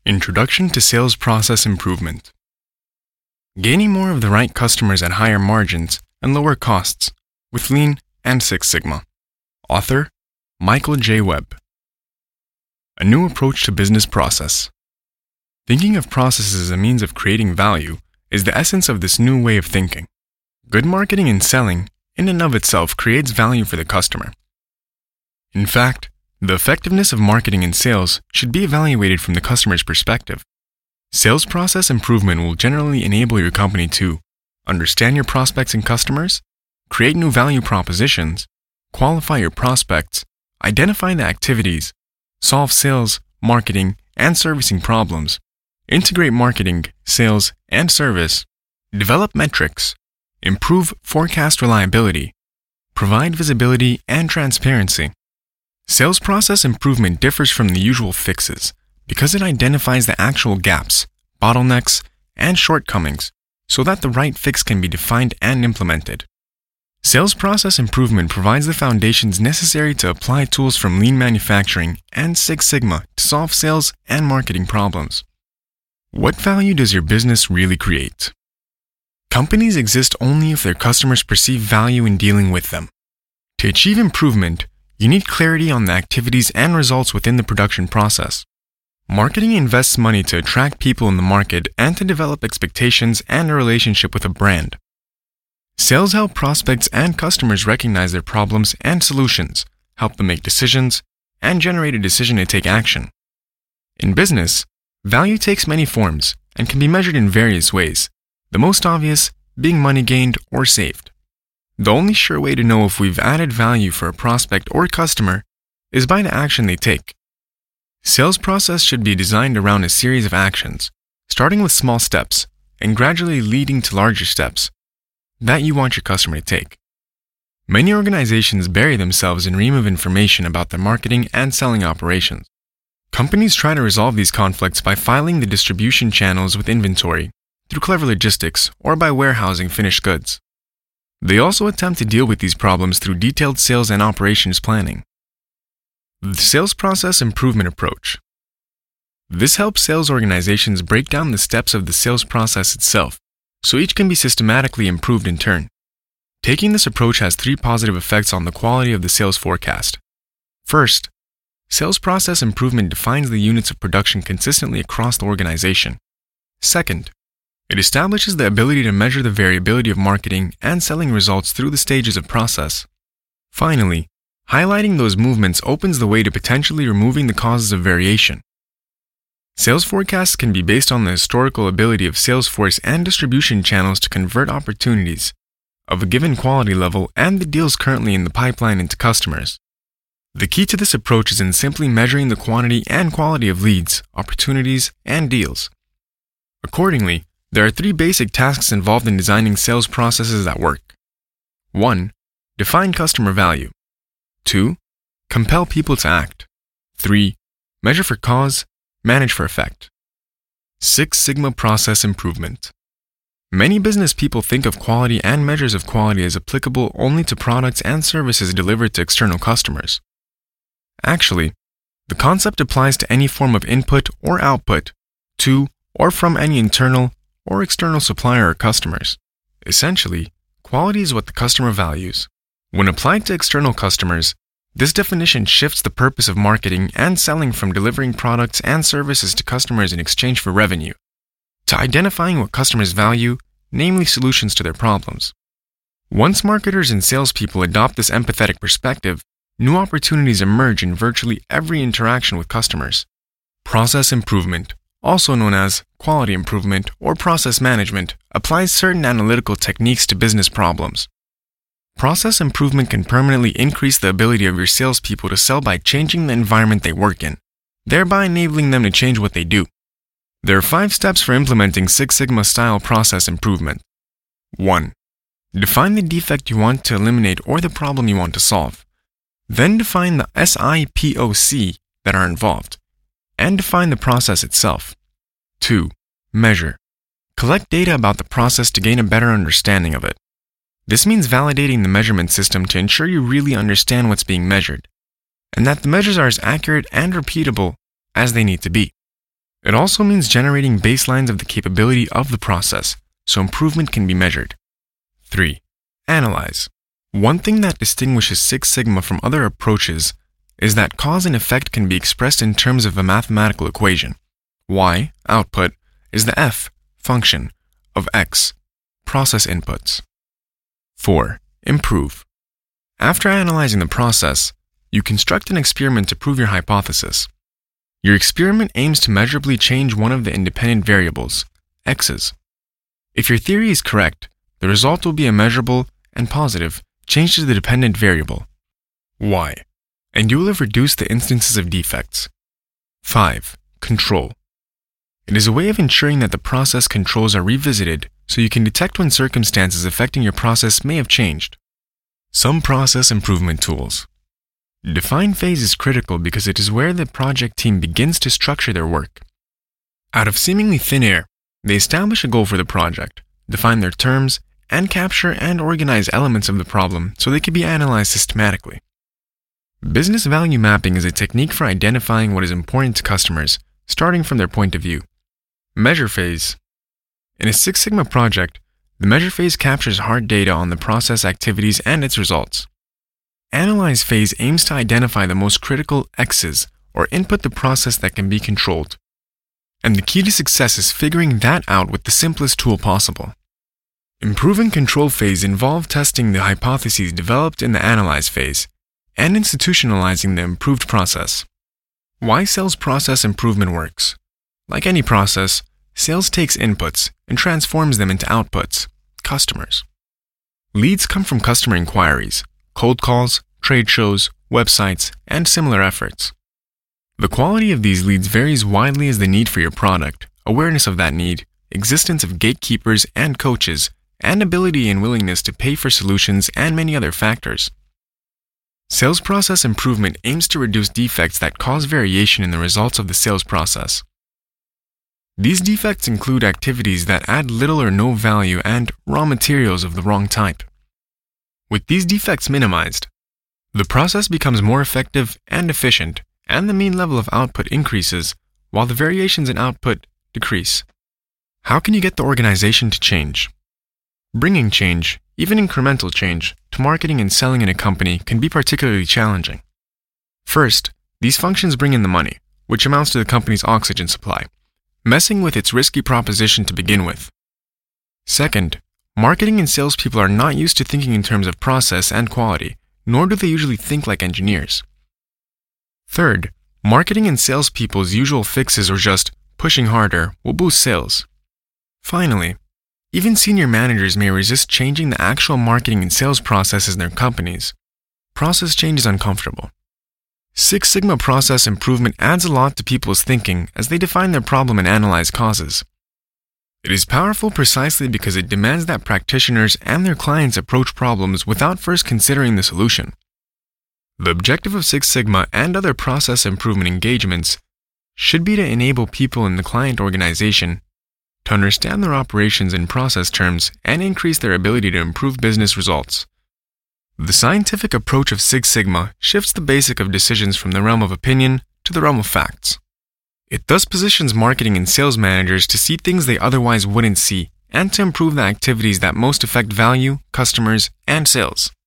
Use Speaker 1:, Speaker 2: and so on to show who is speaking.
Speaker 1: Introduction to Sales Process Improvement. Gaining more of the right customers at higher margins and lower costs with Lean and Six Sigma. Author, Michael J. Webb. A new approach to business process. Thinking of processes as a means of creating value is the essence of this new way of thinking. Good marketing and selling, in and of itself, creates value for the customer. In fact, the effectiveness of marketing and sales should be evaluated from the customer's perspective. Sales process improvement will generally enable your company to understand your prospects and customers, create new value propositions, qualify your prospects, identify the activities, solve sales, marketing, and servicing problems, integrate marketing, sales, and service, develop metrics, improve forecast reliability, provide visibility and transparency. Sales process improvement differs from the usual fixes because it identifies the actual gaps, bottlenecks, and shortcomings so that the right fix can be defined and implemented. Sales process improvement provides the foundations necessary to apply tools from lean manufacturing and Six Sigma to solve sales and marketing problems. What value does your business really create? Companies exist only if their customers perceive value in dealing with them. To achieve improvement, you need clarity on the activities and results within the production process. Marketing invests money to attract people in the market and to develop expectations and a relationship with a brand. Sales help prospects and customers recognize their problems and solutions, help them make decisions, and generate a decision to take action. In business, value takes many forms and can be measured in various ways, the most obvious being money gained or saved. The only sure way to know if we've added value for a prospect or customer is by the action they take. Sales process should be designed around a series of actions, starting with small steps and gradually leading to larger steps that you want your customer to take. Many organizations bury themselves in a ream of information about their marketing and selling operations. Companies try to resolve these conflicts by filing the distribution channels with inventory, through clever logistics, or by warehousing finished goods. They also attempt to deal with these problems through detailed sales and operations planning. The Sales Process Improvement Approach. This helps sales organizations break down the steps of the sales process itself, so each can be systematically improved in turn. Taking this approach has three positive effects on the quality of the sales forecast. First, sales process improvement defines the units of production consistently across the organization. Second, it establishes the ability to measure the variability of marketing and selling results through the stages of process. Finally, highlighting those movements opens the way to potentially removing the causes of variation. Sales forecasts can be based on the historical ability of Salesforce and distribution channels to convert opportunities of a given quality level and the deals currently in the pipeline into customers. The key to this approach is in simply measuring the quantity and quality of leads, opportunities, and deals. Accordingly, there are three basic tasks involved in designing sales processes that work. 1. Define customer value. 2. Compel people to act. 3. Measure for cause, manage for effect. Six Sigma Process Improvement. Many business people think of quality and measures of quality as applicable only to products and services delivered to external customers. Actually, the concept applies to any form of input or output to or from any internal or external supplier or customers. Essentially, quality is what the customer values. When applied to external customers, this definition shifts the purpose of marketing and selling from delivering products and services to customers in exchange for revenue, to identifying what customers value, namely solutions to their problems. Once marketers and salespeople adopt this empathetic perspective, new opportunities emerge in virtually every interaction with customers. Process improvement, also known as quality improvement or process management, applies certain analytical techniques to business problems. Process improvement can permanently increase the ability of your salespeople to sell by changing the environment they work in, thereby enabling them to change what they do. There are 5 steps for implementing Six Sigma style process improvement. 1. Define the defect you want to eliminate or the problem you want to solve. Then define the SIPOC that are involved, and define the process itself. 2. Measure. Collect data about the process to gain a better understanding of it. This means validating the measurement system to ensure you really understand what's being measured, and that the measures are as accurate and repeatable as they need to be. It also means generating baselines of the capability of the process, so improvement can be measured. 3. Analyze. One thing that distinguishes Six Sigma from other approaches is that cause and effect can be expressed in terms of a mathematical equation. Y, output, is the F, function, of X, process inputs. 4. Improve. After analyzing the process, you construct an experiment to prove your hypothesis. Your experiment aims to measurably change one of the independent variables, X's. If your theory is correct, the result will be a measurable and positive change to the dependent variable, Y, and you will have reduced the instances of defects. 5. Control. It is a way of ensuring that the process controls are revisited so you can detect when circumstances affecting your process may have changed. Some process improvement tools. Define phase is critical because it is where the project team begins to structure their work. Out of seemingly thin air, they establish a goal for the project, define their terms, and capture and organize elements of the problem so they can be analyzed systematically. Business value mapping is a technique for identifying what is important to customers, starting from their point of view. Measure phase. In a Six Sigma project, the measure phase captures hard data on the process activities and its results. Analyze phase aims to identify the most critical X's, or input the process that can be controlled. And the key to success is figuring that out with the simplest tool possible. Improve and control phase involve testing the hypotheses developed in the analyze phase and institutionalizing the improved process. Why sales process improvement works. Like any process, sales takes inputs and transforms them into outputs, customers. Leads come from customer inquiries, cold calls, trade shows, websites, and similar efforts. The quality of these leads varies widely as the need for your product, awareness of that need, existence of gatekeepers and coaches, and ability and willingness to pay for solutions and many other factors. Sales process improvement aims to reduce defects that cause variation in the results of the sales process. These defects include activities that add little or no value and raw materials of the wrong type. With these defects minimized, the process becomes more effective and efficient, and the mean level of output increases while the variations in output decrease. How can you get the organization to change? Bringing change, even incremental change, to marketing and selling in a company can be particularly challenging. First, these functions bring in the money, which amounts to the company's oxygen supply, messing with its risky proposition to begin with. Second, marketing and salespeople are not used to thinking in terms of process and quality, nor do they usually think like engineers. Third, marketing and salespeople's usual fixes or just pushing harder will boost sales. Finally, even senior managers may resist changing the actual marketing and sales processes in their companies. Process change is uncomfortable. Six Sigma process improvement adds a lot to people's thinking as they define their problem and analyze causes. It is powerful precisely because it demands that practitioners and their clients approach problems without first considering the solution. The objective of Six Sigma and other process improvement engagements should be to enable people in the client organization to understand their operations in process terms and increase their ability to improve business results. The scientific approach of Six Sigma shifts the basic of decisions from the realm of opinion to the realm of facts. It thus positions marketing and sales managers to see things they otherwise wouldn't see and to improve the activities that most affect value, customers, and sales.